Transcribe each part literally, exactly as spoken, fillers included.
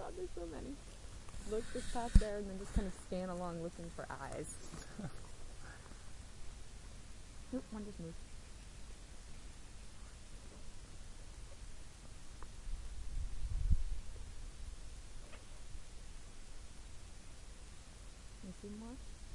god, there's so many. Look just past there and then just kind of scan along looking for eyes. Nope, one just moved. You see more?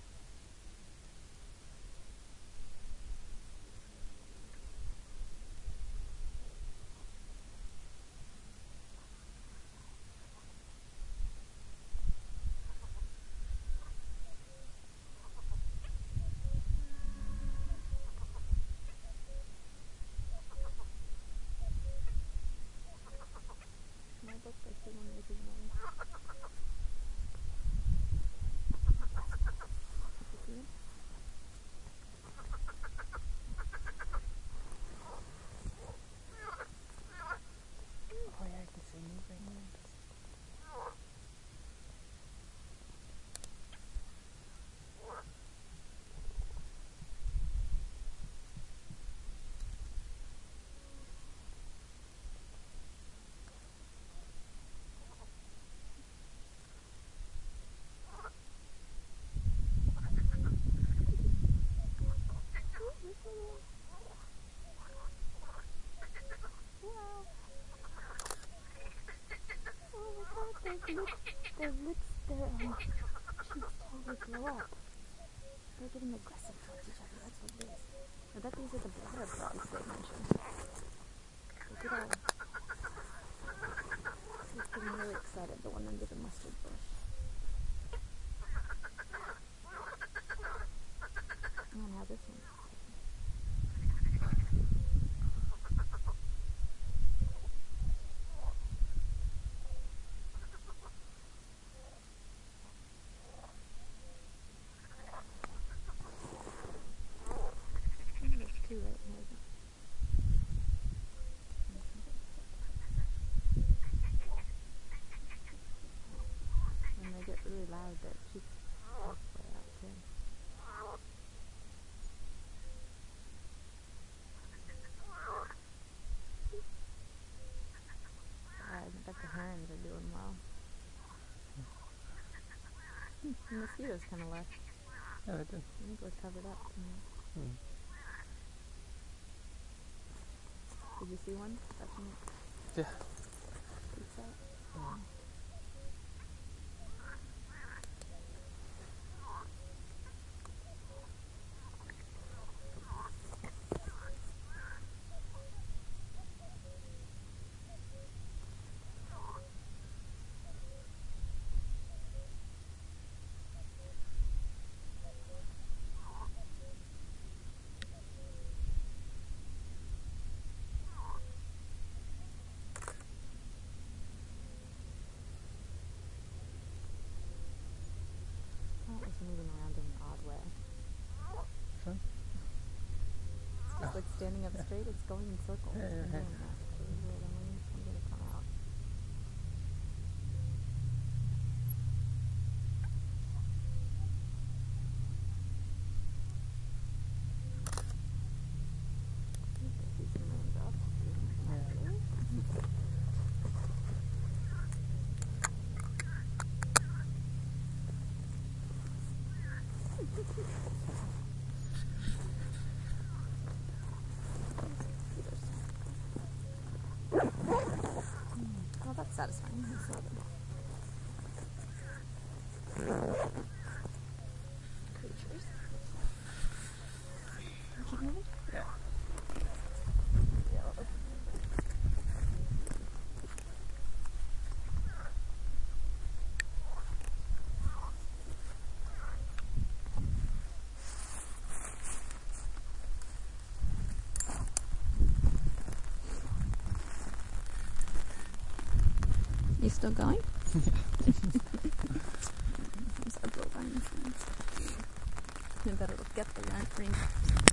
No, look, I see one making noise. You see it? Oh yeah, I can see moving. Their lips, their lips, their um, cheeks totally glow up. They're getting aggressive towards each other, that's what it is. I bet these are the bladder frogs they mentioned. Look at all. He's getting really excited, the one under the mustard bush. Oh, now this one. There's two right here. When they get really loud, their cheeks play out too. Uh, I bet the herons are doing well. Hmm, the mosquitoes kind of left. Yeah, they did. I think we're covered up. Yeah. Hmm. Did you see one? Touching it? Yeah. Peeks out? Yeah. Oh, it's moving around in an odd way. Sure. It's just like standing up straight, it's going in circles. Yeah, yeah, It's yeah. doing that. It's really weird. I'm waiting for somebody to come out. I think I see some raindrops. Yeah. Oh, that's satisfying. That's not good. Creatures. Keep moving? Yeah. Yeah, I'll open You still going? Those are bovine friends. I bet it'll get the raindrops.